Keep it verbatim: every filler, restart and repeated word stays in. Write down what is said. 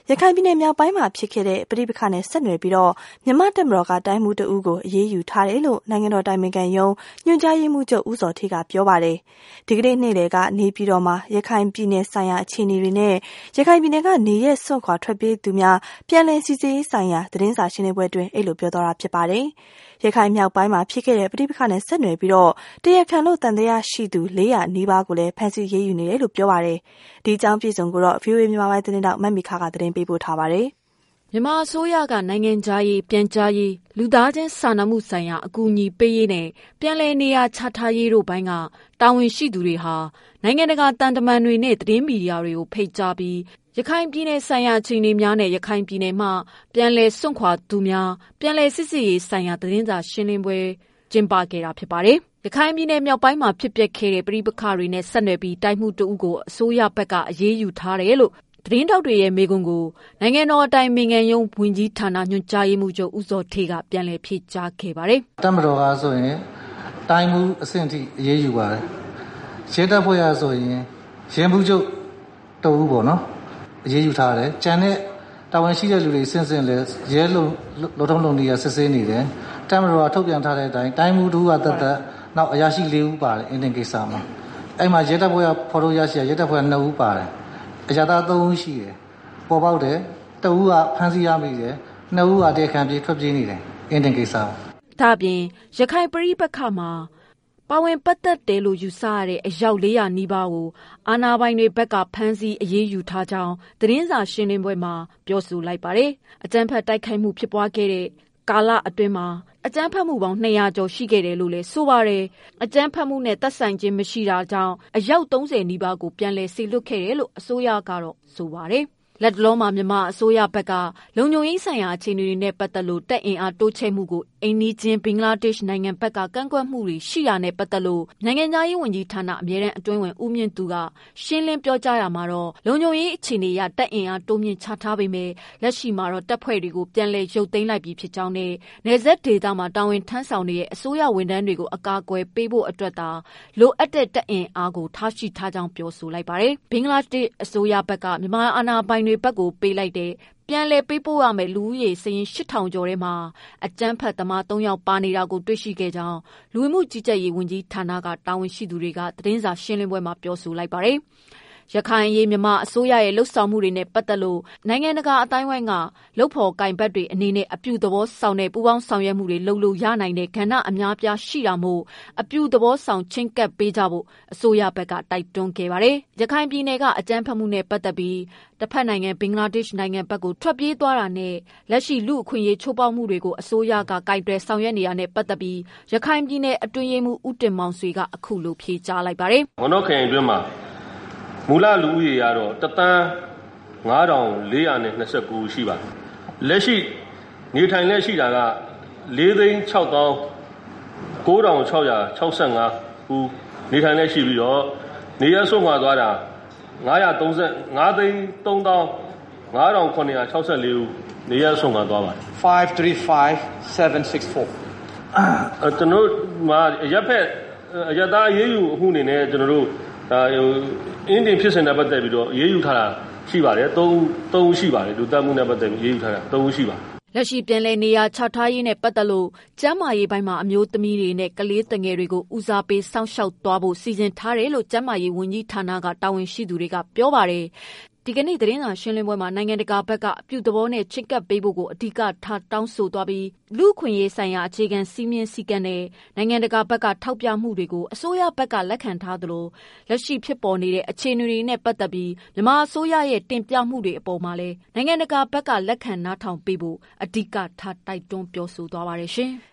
ရခိုင်ပြည်နယ်မြောက်ပိုင်းမှာဖြစ်ခဲ့တဲ့ပဋိပက္ခနဲ့ဆက်နွယ်ပြီးတော့မြန်မာ့တပ်မတော်ကတိုင်းမှုတအုပ်ကိုအရေးယူထားတယ်လို့နိုင်ငံတော်တိုင်ပင်ခံရုံးညွှန်ကြားရေးမှူးချုပ်ဦးစောထေးကပြောပါတယ်။ဒီကနေ့နေ့လယ်ကနေပြည်တော်မှာရခိုင်ပြည်နယ်ဆိုင်ရာအခြေအနေတွေနဲ့ရခိုင်ပြည်နယ်ကနေရက်စွန့်ခွာထွက်ပြေးသူများပြန်လည်စီစစ်ရေးဆိုင်ရာသတင်းစာရှင်းလင်းပွဲတွင်အဲ့လိုပြောသွားတာဖြစ်ပါတယ်။ရခိုင်မြောက်ပိုင်းမှာဖြစ်ခဲ့တဲ့ပဋိပက္ခနဲ့ဆက်နွယ်ပြီးတော့တရားခံလို့တန်တရားရှိသူလေးရာနီးပါးကိုလည်းဖမ်းဆီးရေးယူနေတယ်လို့ပြောပါတယ်။ဒီအကြောင်းပြည်စုံကိုတော့ ဗီအိုအေ မြန်မာပိုင်းသတင်းတောက်မတ်မီခါကသတင်းပေးပို့ထားပါတယ်။မြန်မာအစိုးရကနိုင်ငံခြားရေးပြန်ကြားရေးလူသားချင်းစာနာမှုဆိုင်ရာအကူအညီပေးရေးနဲ့ပြန်လည်နေရာချထားရေးတို့ဘိုင်းကတာဝန်ရှိသူတွေဟာနိုင်ငံတကာတန်တမန်တွေနဲ့သတင်းမီဒီယာတွေကိုဖိတ်ကြားပြီးရခိုင်ပြည်နယ်ဆိုင်ရာအခြေအနေများနဲ့ရခိုင်ပြည်နယ်မှာပြန်လည်စွန့်ခွာသူများပြန်လည်စစ်ဆေးရေးဆိုင်ရာသတင်းစာရှင်းလင်းပွဲကျင်းပခဲ့တာဖြစ်ပါတယ်။ရခိုင်ပြည်နယ်မြောက်ပိုင်းမှာဖြစ်ပျက်ခဲ့တဲ့ပဋိပက္ခတွေနဲ့ဆက်နွယ်ပြီးတိုင်းမှုတအုပ်ကိုအစိုးရဘက်ကအရေးယူထားတယ်လို့သတင်းတောက်တွေရဲ့မေးခွန်းကိုနိုင်ငံတော်အတိုင်ပင်ခံရုံးဝန်ကြီးဌာနညွှန်ကြားရေးမှူးချုပ်ဦးစောထေးကပြန်လည်ဖြေကြားခဲ့ပါတယ်။တပ်မတော်ကဆိုရင်တိုင်းမှုအဆင့်ထိအရေးယူပါတယ်။ရဲတပ်ဖွဲ့ရဆိုရင်ရဲမှုချုပ်တအုပ်ပေါ့နော်အရေးယူထားတယ်။ကျန်တဲ့တာဝန်ရှိတဲ့လူတွေစင်စင်လဲရဲလုံလုံထုံးလုံနည်းစစ်ဆေးနေတယ်။တပ်မတော်ကထုတ်ပြန်ထားတဲ့အတိုင်းတိုင်းမှုတအုပ်ကတသက်နောက်အရာရှိလေးဦးပါတယ်အင်းတင်ကိစ္စမှာအဲ့မှာရဲတပ်ဖွဲ့ကဖော်ထုတ်ရရှိရဲတပ်ဖွဲ့ကနှစ်ဦးပါတယ်အကြသားသုံးဦးရှိတယ်ပေါ်ပေါက်တယ်တဦးကဖမ်းဆီးရမိတယ်နှစ်ဦးကတရားခံပြေးထွက်ပြေးနေတယ်အင်းတင်ကိစ္စဒါအပြင်ရခိုင်ပဋိပက္ခမှာပါဝင်ပတ်သက်တယ်လို့ယူဆရတဲ့အယောက်လေးရာနီးပါးကိုအာဏာပိုင်တွေဘက်ကဖမ်းဆီးအရေးယူထားကြောင်းသတင်းစာရှင်းလင်းပွဲမှာပြောဆိုလိုက်ပါတယ်အကြမ်းဖက်တိုက်ခိုက်မှုဖြစ်ပွားခဲ့တဲ့ကာလအတွင်းမှာအကြမ်းဖက်မှုပေါင်းနှစ်ရာကျော်ရှိခဲ့တယ်လို့လည်းဆိုပါတယ်အကြမ်းဖက်မှုနဲ့သက်ဆိုင်ခြင်းမရှိတာကြောင့်အယောက်သုံးဆယ်နီးပါးကိုပြန်လည်ဆေလွတ်ခဲ့တယ်လို့အစိုးရကတော့ဆိုပါတယ်လက်တလုံးမှာမြန်မာအစိုးရဘက်ကလုံခြုံရေးဆိုင်ရာအခြေအနေတွေနဲ့ပတ်သက်လို့တပ်အင်အားတိုးချဲ့မှုကိုအိမ်နီးချင်းဘင်္ဂလားဒေ့ရှ်နိုင်ငံဘက်ကကန့်ကွက်မှုတွေရှိတာနဲ့ပတ်သက်လို့နိုင်ငံသားရေးဝန်ကြီးဌာနအမြဲတမ်းအတွင်းဝင်ဦးမြင့်သူကရှင်းလင်းပြောကြားရမှာတော့လုံခြုံရေးအခြေအနေအရတပ်အင်အားတိုးမြင့်ချထားပေမဲ့လက်ရှိမှာတော့တပ်ဖွဲ့တွေကိုပြန်လည်ရုပ်သိမ်းလိုက်ပြီးဖြစ်ကြောင်းနဲ့နယ်စပ်ဒေသမှာတာဝန်ထမ်းဆောင်နေတဲ့အစိုးရဝန်ထမ်းတွေကိုအကာအကွယ်ပေးဖို့အတွက်သာလိုအပ်တဲ့တပ်အင်အားကိုထားရှိထားကြောင်းပြောဆိုလိုက်ပါတယ်ဘင်္ဂလားဒေ့ရှ်အစိုးရဘက်ကမြန်မာအာဏာပိုင်တွေဘက်ကိုပေးလိုက်တဲ့ပြန်လည်ပေးပို့ရမယ်လူဦးရေစရင်ရှစ်ထောင်ကျော်ထဲမှာအကြမ်းဖက်သမားသုံးယောက်ပါနေတာကိုတွေ့ရှိခဲ့ကြောင်းလူဝင်မှုကြီးကြပ်ရေးဝန်ကြီးဌာနကတာဝန်ရှိသူတွေကသတင်းစာရှင်းလင်းပွဲမှာပြောဆိုလိုက်ပါတယ်ရခိုင်အရေးမြန်မာအစိုးရရဲ့လှုပ်ဆောင်မှုတွေနဲ့ပတ်သက်လို့နိုင်ငံတကာအတိုင်းအဝိုင်းကလှုပ်ဖော်ကင်ဘတ်တွေအနေနဲ့အပြုသဘောဆောင်တဲ့ပူးပေါင်းဆောင်ရွက်မှုတွေလုပ်လို့ရနိုင်တဲ့ကဏ္ဍအများပြားရှိတာမို့အပြုသဘောဆောင်ချင်းကပ်ပေးကြဖို့အစိုးရဘက်ကတိုက်တွန်းခဲ့ပါတယ်။ရခိုင်ပြည်နယ်ကအကြမ်းဖက်မှုနဲ့ပတ်သက်ပြီးတစ်ဖက်နိုင်ငံဘင်္ဂလားဒေ့ရှ်နိုင်ငံဘက်ကိုထွက်ပြေးသွားတာနဲ့လက်ရှိလူအခွင့်အရေးချိုးဖောက်မှုတွေကိုအစိုးရကကင်တွယ်ဆောင်ရွက်နေတာနဲ့ပတ်သက်ပြီးရခိုင်ပြည်နယ်အတွင်းရေးမှူးဦးတင်မောင်ဆွေကအခုလိုဖြေကြားလိုက်ပါတယ်။ဝန်တော်ခိုင်အတွင်းမှာမူလလူဦးရေကတော့တသန်းငါးထောင်လေးရာနဲ့နှစ်ဆယ့်ကိုရှိပါတယ်လက်ရှိနေထိုင်လက်ရှိတာကလေးသိန်းခြောက်သောင်းကိုးထောင်ခြောက်ရာခြောက်ဆယ့်ငါးဦးနေထိုင်လက်ရှိပြီးတော့နေရဆုံးခွာသွားတာငါးရာသုံးဆယ့်ငါးသိန်းသုံးသောင်းငါးထောင်ခုနှစ်ရာခြောက်ဆယ့်လေးဦးနေရဆုံးခွာသွားပါတယ် five three five seven six four အဲကျွန်တော်မှာရပ်ဖက်ရတာအရေးယူအမှုအနေနဲ့ကျွန်တော်တို့ဒါဟိုအင်းတင်ဖြစ်စဉ်နဲ့ပတ်သက်ပြီးတော့ရေးယူထားတာရှိပါတယ်သုံးသုံးရှိပါတယ်လူတက်မှုနဲ့ပတ်သက်ပြီးရေးယူထားတာသုံးရှိပါတယ်လက်ရှိပြန်လည်နေရာချထားရေးနဲ့ပတ်သက်လို့ကျန်းမာရေးပိုင်းမှာအမျိုးသမီးတွေနဲ့ကလေးငယ်တွေကိုဦးစားပေးစောင့်ရှောက်သွားဖို့စီစဉ်ထားတယ်လို့ကျန်းမာရေးဝန်ကြီးဌာနကတာဝန်ရှိသူတွေကပြောပါတယ်ဒီကနေ့သတင်းစာရှင်းလင်းပွဲမှာနိုင်ငံတကာဘက်ကအပြုသဘောနဲ့ချစ်ကပ်ပေးဖို့ကိုအဓိကထားတောင်းဆိုသွားပြီးလူခွင့်ရေးဆိုင်ရာအခြေခံစည်းမျဉ်းစည်းကမ်းနဲ့နိုင်ငံတကာဘက်ကထောက်ပြမှုတွေကိုအစိုးရဘက်ကလက်ခံထားသလိုလက်ရှိဖြစ်ပေါ်နေတဲ့အခြေအနေတွေနဲ့ပတ်သက်ပြီးမြန်မာအစိုးရရဲ့တင်ပြမှုတွေအပေါ်မှာလည်းနိုင်ငံတကာဘက်ကလက်ခံနားထောင်ပေးဖို့အဓိကထားတိုက်တွန်းပြောဆိုသွားပါတယ်ရှင်။